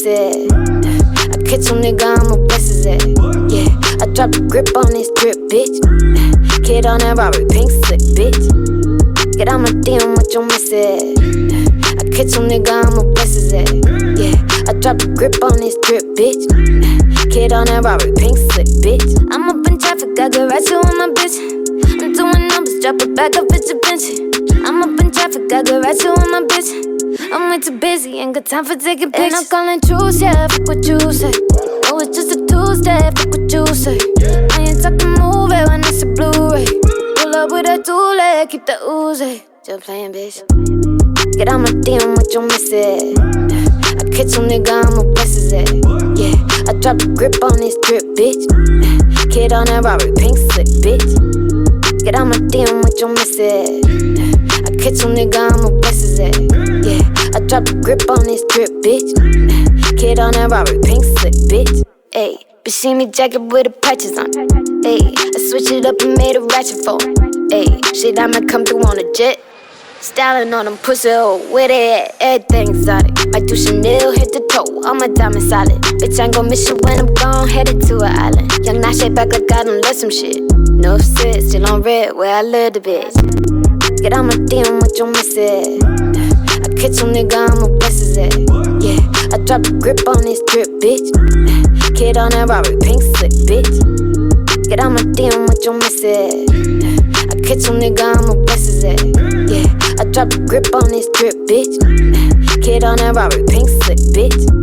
it. I catch your nigga, I'ma bust his ass. Yeah, I drop the grip on this drip, bitch. Kid on that Robert Pink slip, bitch. Get on my DM, what you miss it? I catch your nigga, I'ma bust his ass. Yeah, I drop the grip on this drip, bitch. Kid on that Robert Pink slip, bitch. I'm up in traffic, I get right to on my bitch. I'm doing numbers, drop it back up at your bench. I'm up in traffic, I get right to on my bitch. I'm way too busy, ain't got time for taking pics. And I'm calling truce, yeah, fuck what you say. Oh, it's just a Tuesday, fuck what you say. I ain't talking movie when it's a Blu-ray. Pull up with a two-leg, keep the Uzi. Just playing, bitch. Get on my DM, what you miss it? I catch your nigga, I'ma bust his ass. Yeah, I drop the grip on this drip, bitch. Kid on that Robert Pink slip, bitch. Get on my DM, what you miss it? I catch your nigga, I'ma bust his ass. Yeah, I drop the grip on this drip, bitch. Kid on that Robert Pink slip, bitch. Ayy, bitch, see me jacket with the patches on. Ayy, I switched it up and made a ratchet for. Ayy, shit, I'ma come through on a jet. Styling on them pussy hole, where they at? Everything exotic. Might do Chanel head to toe, all my diamonds solid. Bitch, I ain't gon' miss you when I'm gone, headed to an island. Young Nash back like I done left some shit. No shit, still on red, where I live the bitch. Get on my DM, what you miss it? I catch your nigga, I'ma bust his ass. Yeah, I drop the grip on this drip, bitch. Kid on that Robert Pink slip, bitch. Get on my DM, what you miss it? I catch your nigga, I'ma bust his ass. Yeah, I drop the grip on this drip, bitch. Kid on that Robert Pink slip, bitch.